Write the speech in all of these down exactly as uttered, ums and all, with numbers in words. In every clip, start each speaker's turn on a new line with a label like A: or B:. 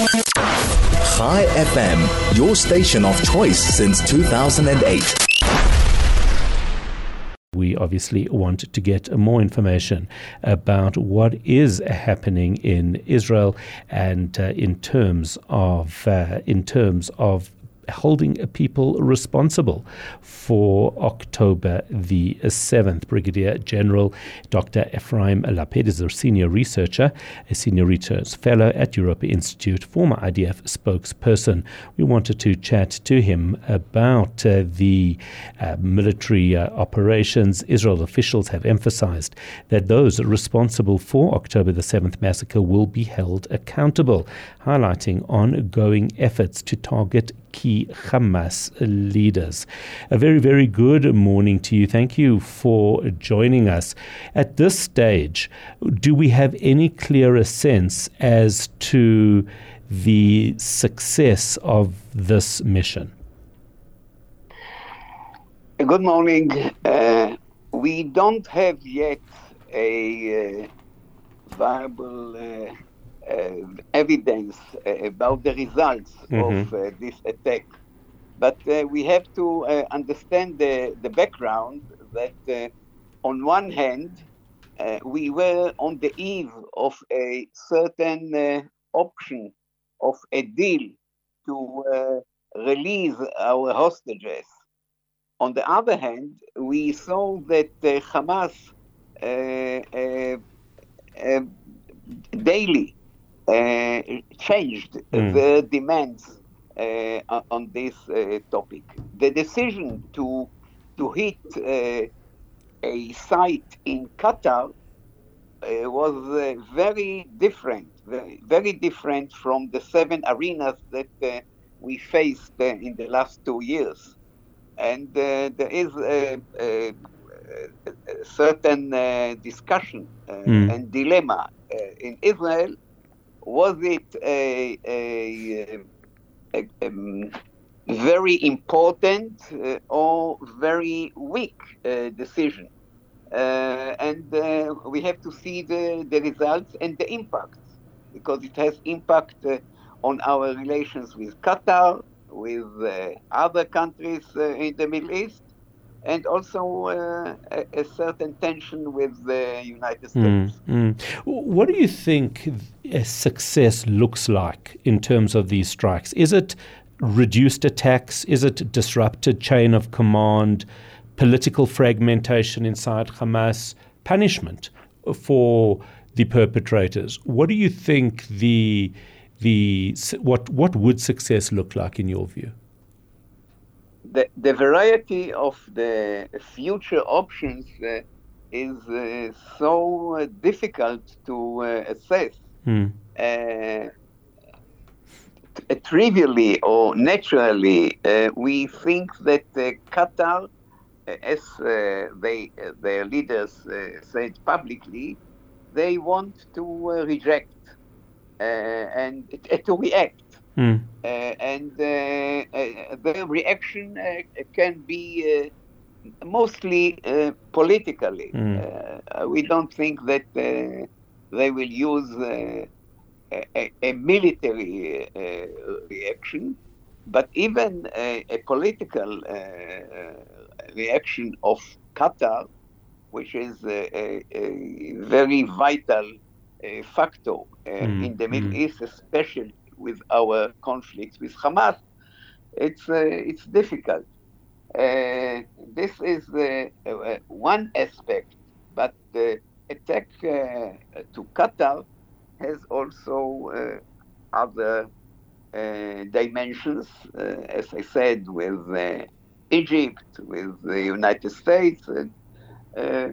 A: Chai F M, your station of choice since two thousand eight.
B: We obviously want to get more information about what is happening in Israel and uh, in terms of uh, in terms of holding people responsible for October the seventh. Brigadier General Doctor Ephraim Lapid is a senior researcher, a senior research fellow at Europa Institute, former I D F spokesperson. We wanted to chat to him about uh, the uh, military uh, operations. Israel officials have emphasized that those responsible for October the seventh massacre will be held accountable, highlighting ongoing efforts to target key Hamas leaders. A very, very good morning to you. Thank you for joining us. At this stage, do we have any clearer sense as to the success of this mission?
C: Good morning. Uh, we don't have yet a uh, viable uh, Uh, evidence uh, about the results mm-hmm. of uh, this attack. But uh, we have to uh, understand the, the background that uh, on one hand, uh, we were on the eve of a certain uh, option of a deal to uh, release our hostages. On the other hand, we saw that uh, Hamas uh, uh, uh, daily Uh, changed mm. the demands uh, on this uh, topic. The decision to to hit uh, a site in Qatar uh, was uh, very different, very, very different from the seven arenas that uh, we faced uh, in the last two years. And uh, there is a, a, a certain uh, discussion uh, mm. and dilemma uh, in Israel. Was it a, a, a, a um, very important uh, or very weak uh, decision? Uh, and uh, we have to see the, the results and the impact, because it has impact uh, on our relations with Qatar, with uh, other countries uh, in the Middle East, and also uh, a, a certain tension with the United States.
B: Mm, mm. What do you think a success looks like in terms of these strikes? Is it reduced attacks? Is it disrupted chain of command, political fragmentation inside Hamas, punishment for the perpetrators? What do you think the the what what would success look like in your view?
C: The, the variety of the future options uh, is uh, so uh, difficult to uh, assess. Mm. Uh, t- trivially or naturally, uh, we think that uh, Qatar, uh, as uh, they, uh, their leaders uh, said publicly, they want to uh, reject uh, and uh, to react. Mm. Uh, and uh, uh, the reaction uh, can be uh, mostly uh, politically. Mm. Uh, we don't think that uh, they will use uh, a, a military uh, reaction, but even a, a political uh, reaction of Qatar, which is a, a, a very vital uh, factor uh, mm. in the Middle mm. East, especially with our conflicts with Hamas, it's uh, it's difficult. Uh, this is uh, uh, one aspect, but the attack uh, to Qatar has also uh, other uh, dimensions, uh, as I said, with uh, Egypt, with the United States. And, uh,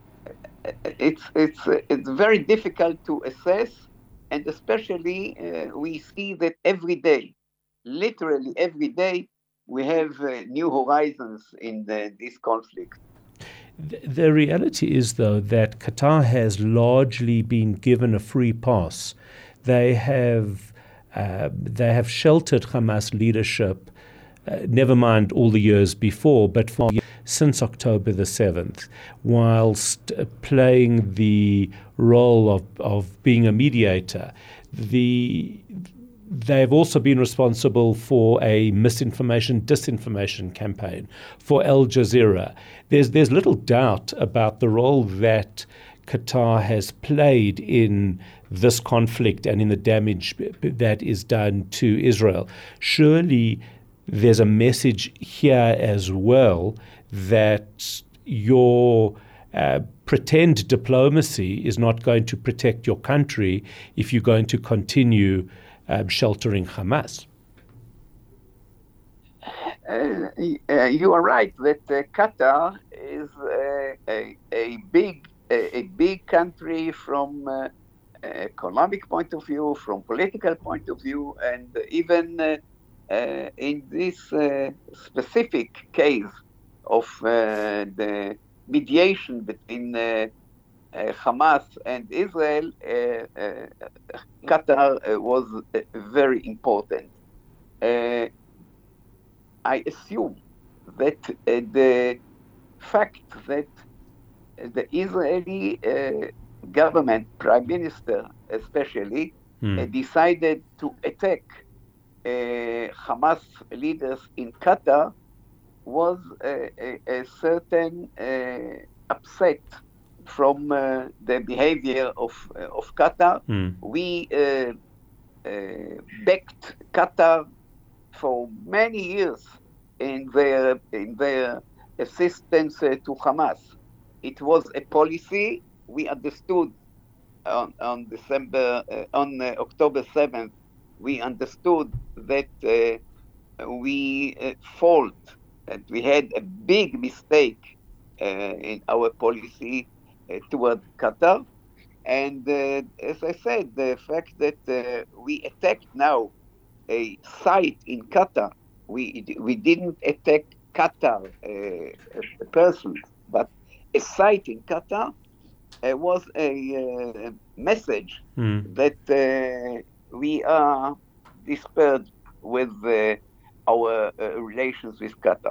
C: it's it's it's very difficult to assess. And especially, uh, we see that every day, literally every day, we have uh, new horizons in the, this conflict.
B: The, the reality is, though, that Qatar has largely been given a free pass. They have uh, they have sheltered Hamas leadership, uh, never mind all the years before, but for since October the seventh, whilst uh, playing the role of, of being a mediator. The they've also been responsible for a misinformation, disinformation campaign for Al Jazeera. There's there's little doubt about the role that Qatar has played in this conflict and in the damage that is done to Israel. Surely there's a message here as well that your uh, pretend diplomacy is not going to protect your country if you're going to continue um, sheltering Hamas.
C: Uh, uh, you are right that uh, Qatar is uh, a, a big a, a big country from uh, economic point of view, from political point of view, and even uh, uh, in this uh, specific case of uh, the mediation between uh, uh, Hamas and Israel, uh, uh, Qatar uh, was uh, very important. Uh, I assume that uh, the fact that the Israeli uh, government, prime minister especially, mm. uh, decided to attack uh, Hamas leaders in Qatar was a, a, a certain uh, upset from uh, the behavior of uh, of Qatar. Mm. We uh, uh, backed Qatar for many years in their in their assistance uh, to Hamas. It was a policy we understood on, on December uh, on uh, October seventh. We understood that uh, we uh, fault that we had a big mistake uh, in our policy uh, toward Qatar, and uh, as I said, the fact that uh, we attacked now a site in Qatar, we we didn't attack Qatar uh, a person, but a site in Qatar uh, was a uh, message mm. that uh, we are disturbed with uh, our uh, relations with Qatar.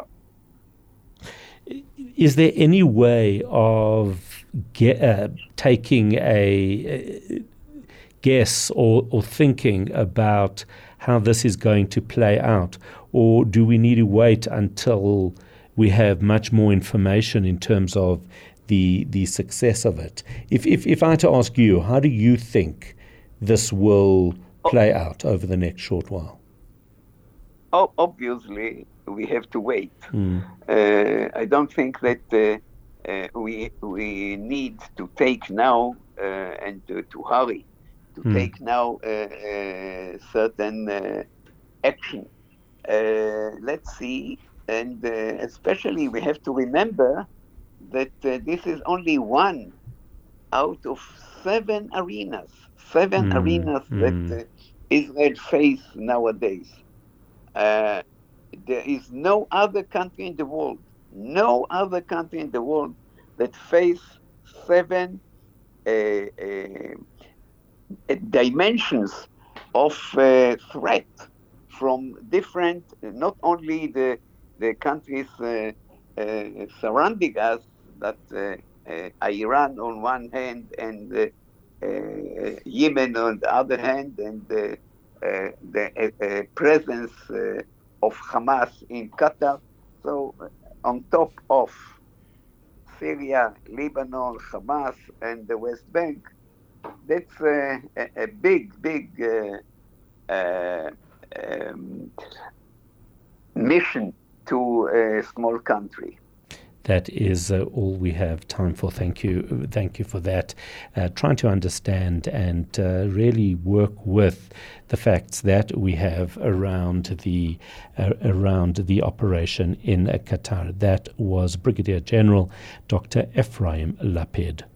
B: Is there any way of get, uh, taking a, a guess or, or thinking about how this is going to play out? Or do we need to wait until we have much more information in terms of the the success of it? If if, if I had to ask you, how do you think this will play out over the next short while?
C: Oh, obviously, we have to wait. Mm. Uh, I don't think that uh, uh, we we need to take now uh, and to, to hurry to mm. take now uh, uh, certain uh, action. Uh, let's see, and uh, especially we have to remember that uh, this is only one out of seven arenas, seven mm. arenas mm. that uh, Israel face nowadays. Uh, there is no other country in the world, no other country in the world that face seven uh, uh, dimensions of uh, threat from different, not only the the countries uh, uh, surrounding us, but uh, uh, Iran on one hand and uh, uh, Yemen on the other hand, and uh, Uh, the uh, uh, presence uh, of Hamas in Qatar. So uh, on top of Syria, Lebanon, Hamas, and the West Bank, that's uh, a, a big, big uh, uh, um, mission to a small country.
B: That is uh, all we have time for. Thank you. Thank you for that. Uh, trying to understand and uh, really work with the facts that we have around the uh, around the operation in uh, Qatar. That was Brigadier General Doctor Ephraim Lapid.